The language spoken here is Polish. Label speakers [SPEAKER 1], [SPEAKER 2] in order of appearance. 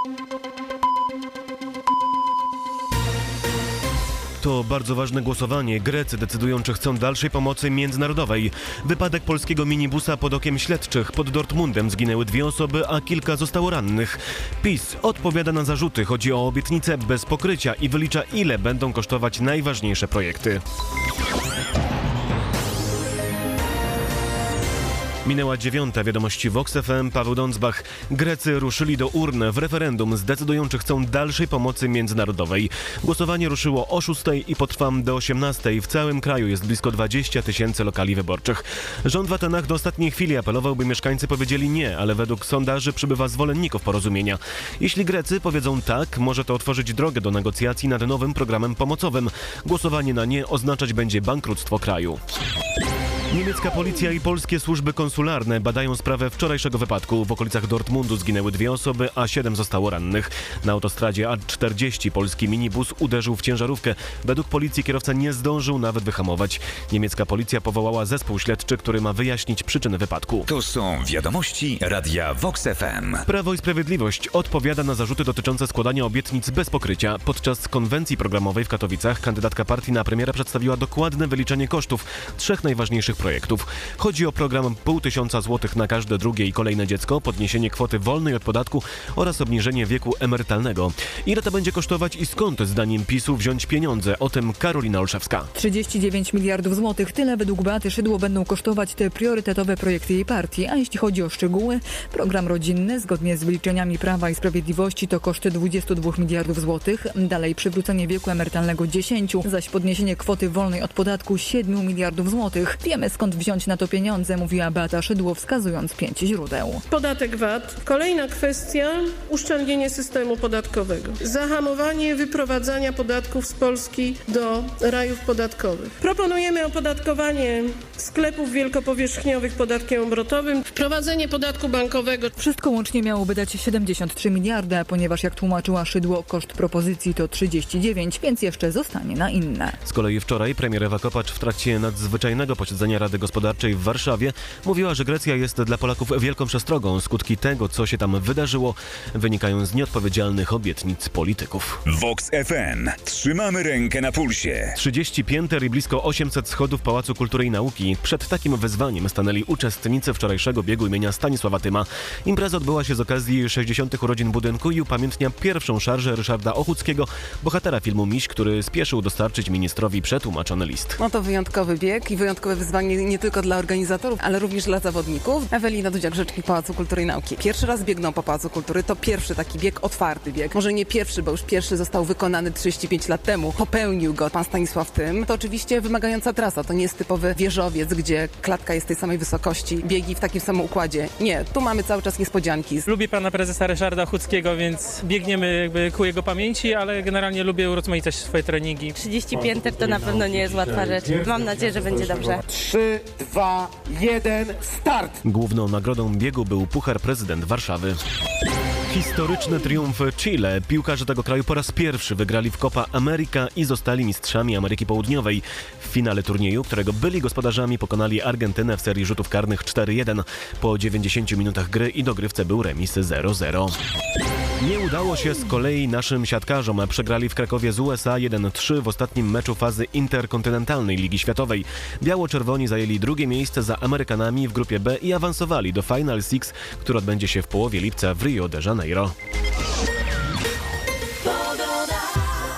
[SPEAKER 1] To bardzo ważne głosowanie. Grecy decydują, czy chcą dalszej pomocy międzynarodowej. Wypadek polskiego minibusa pod okiem śledczych. Pod Dortmundem zginęły 2 osoby, a kilka zostało rannych. PiS odpowiada na zarzuty. Chodzi o obietnice bez pokrycia i wylicza, ile będą kosztować najważniejsze projekty. Minęła 9. Wiadomości Vox FM, Paweł Dądzbach. Grecy ruszyli do urn. W referendum zdecydują, czy chcą dalszej pomocy międzynarodowej. Głosowanie ruszyło o 6 i potrwa do 18. W całym kraju jest blisko 20 000 lokali wyborczych. Rząd w Atenach do ostatniej chwili apelował, by mieszkańcy powiedzieli nie, ale według sondaży przybywa zwolenników porozumienia. Jeśli Grecy powiedzą tak, może to otworzyć drogę do negocjacji nad nowym programem pomocowym. Głosowanie na nie oznaczać będzie bankructwo kraju. Niemiecka policja i polskie służby konsularne badają sprawę wczorajszego wypadku. W okolicach Dortmundu zginęły 2 osoby, a 7 zostało rannych. Na autostradzie A40 polski minibus uderzył w ciężarówkę. Według policji kierowca nie zdążył nawet wyhamować. Niemiecka policja powołała zespół śledczy, który ma wyjaśnić przyczyny wypadku.
[SPEAKER 2] To są wiadomości Radia Vox FM.
[SPEAKER 1] Prawo i Sprawiedliwość odpowiada na zarzuty dotyczące składania obietnic bez pokrycia. Podczas konwencji programowej w Katowicach kandydatka partii na premiera przedstawiła dokładne wyliczenie kosztów 3 najważniejszych projektów. Chodzi o program 500 zł na każde drugie i kolejne dziecko, podniesienie kwoty wolnej od podatku oraz obniżenie wieku emerytalnego. Ile to będzie kosztować i skąd zdaniem PiS-u wziąć pieniądze? O tym Karolina Olszewska.
[SPEAKER 3] 39 miliardów złotych. Tyle według Beaty Szydło będą kosztować te priorytetowe projekty jej partii. A jeśli chodzi o szczegóły, program rodzinny zgodnie z wyliczeniami Prawa i Sprawiedliwości to koszty 22 miliardów złotych. Dalej przywrócenie wieku emerytalnego 10, zaś podniesienie kwoty wolnej od podatku 7 miliardów złotych. Wiemy, skąd wziąć na to pieniądze, mówiła Beata Szydło, wskazując 5 źródeł.
[SPEAKER 4] Podatek VAT. Kolejna kwestia, uszczelnienie systemu podatkowego. Zahamowanie wyprowadzania podatków z Polski do rajów podatkowych. Proponujemy opodatkowanie sklepów wielkopowierzchniowych podatkiem obrotowym, wprowadzenie podatku bankowego.
[SPEAKER 3] Wszystko łącznie miałoby dać 73 miliardy, a ponieważ, jak tłumaczyła Szydło, koszt propozycji to 39, więc jeszcze zostanie na inne.
[SPEAKER 1] Z kolei wczoraj premier Ewa Kopacz w trakcie nadzwyczajnego posiedzenia Rady Gospodarczej w Warszawie mówiła, że Grecja jest dla Polaków wielką przestrogą. Skutki tego, co się tam wydarzyło, wynikają z nieodpowiedzialnych obietnic polityków.
[SPEAKER 2] Vox FM. Trzymamy rękę na pulsie.
[SPEAKER 1] 30 pięter i blisko 800 schodów Pałacu Kultury i Nauki. Przed takim wyzwaniem stanęli uczestnicy wczorajszego biegu imienia Stanisława Tyma. Impreza odbyła się z okazji 60. urodzin budynku i upamiętnia pierwszą szarżę Ryszarda Ochódzkiego, bohatera filmu Miś, który spieszył dostarczyć ministrowi przetłumaczony list.
[SPEAKER 5] No to wyjątkowy bieg i wyjątkowe wyzwanie nie tylko dla organizatorów, ale również dla zawodników. Ewelina Dudziak, rzecznik Pałacu Kultury i Nauki. Pierwszy raz biegną po Pałacu Kultury. To pierwszy taki bieg, otwarty bieg. Może nie pierwszy, bo już pierwszy został wykonany 35 lat temu. Popełnił go pan Stanisław Tym. To oczywiście wymagająca trasa. To nie jest typowy wieżowiec, gdzie klatka jest tej samej wysokości. Biegi w takim samym układzie. Nie, tu mamy cały czas niespodzianki.
[SPEAKER 6] Lubię pana prezesa Ryszarda Ochódzkiego, więc biegniemy jakby ku jego pamięci, ale generalnie lubię urozmaicać swoje treningi.
[SPEAKER 7] 30 pięter to na pewno nie jest łatwa rzecz. Mam nadzieję, że będzie dobrze.
[SPEAKER 8] 3, 2, 1, start!
[SPEAKER 1] Główną nagrodą biegu był Puchar Prezydent Warszawy. Historyczny triumf Chile. Piłkarze tego kraju po raz pierwszy wygrali w Copa America i zostali mistrzami Ameryki Południowej. W finale turnieju, którego byli gospodarzami, pokonali Argentynę w serii rzutów karnych 4-1. Po 90 minutach gry i dogrywce był remis 0-0. Nie udało się z kolei naszym siatkarzom. Przegrali w Krakowie z USA 1-3 w ostatnim meczu fazy interkontynentalnej Ligi Światowej. Biało-czerwoni zajęli drugie miejsce za Amerykanami w grupie B i awansowali do Final Six, który odbędzie się w połowie lipca w Rio de Janeiro.